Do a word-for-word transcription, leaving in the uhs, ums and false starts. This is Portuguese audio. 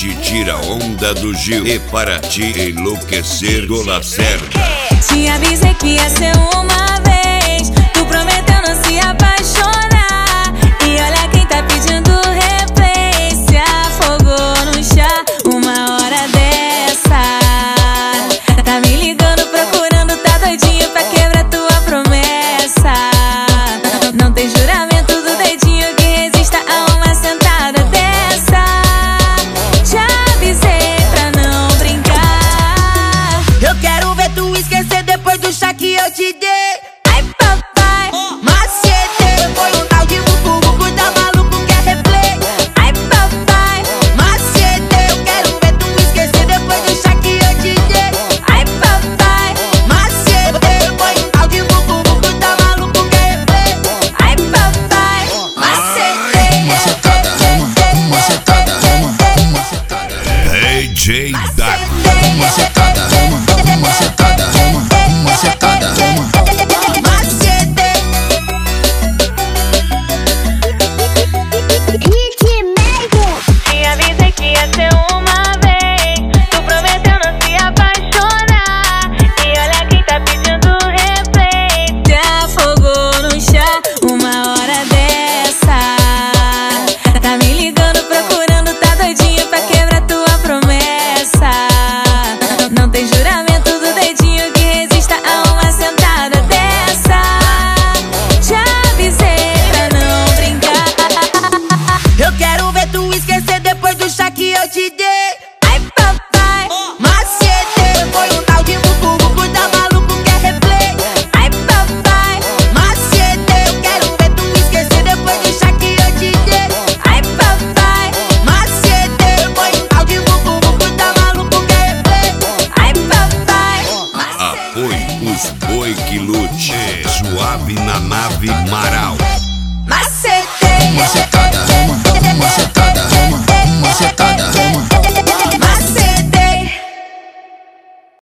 te tira onda do Gil e para te enlouquecer do Lacerda. Te avisei que ia ser uma vez, tu prometeu não se apaixonar. E olha quem tá pedindo replay, se afogou no chá uma hora dessa. Tá me ligando procurando, tá doidinho pra quebrar tua promessa. Não tem juramento do dedinho que resista a uma sentada dessa. Te avisei pra não brincar. Eu quero ver tu esquecer depois do chá que eu te dei. Ai papai, Macete, foi um tal de bucu, tá maluco, quer replay. ai papai, Macete, eu quero ver tu esquecer depois do chá que eu te dei. ai papai, Macete, foi um tal de bucu, tá maluco, quer replay. ai papai, Macete, Macetada, uma macetada, uma macetada. D J Dago. Macetada, uma macetada, uma macetada, uma. te avisei que ia ser uma vez, tu prometeu não se apaixonar. E olha quem tá pedindo replay, te afogou no chá uma hora dessa. Tá me ligando procurando, tá doidinho pra quebrar tua promessa. Não tem juramento do dedinho que resista a uma sentada dessa. Te avisei pra não brincar. Eu quero ver tu esquecer depois do chá que eu te dei. Ai papai, Macete, foi um tal de bucu, tá maluco, quer replay. ai papai, Macete, eu quero ver tu esquecer depois do chá que eu te dei. ai papai, Macete, foi um tal de bucu, tá maluco, quer replay. ai papai. Apoie os boi que lute. Suave na nave Marau. Macete, Macetada,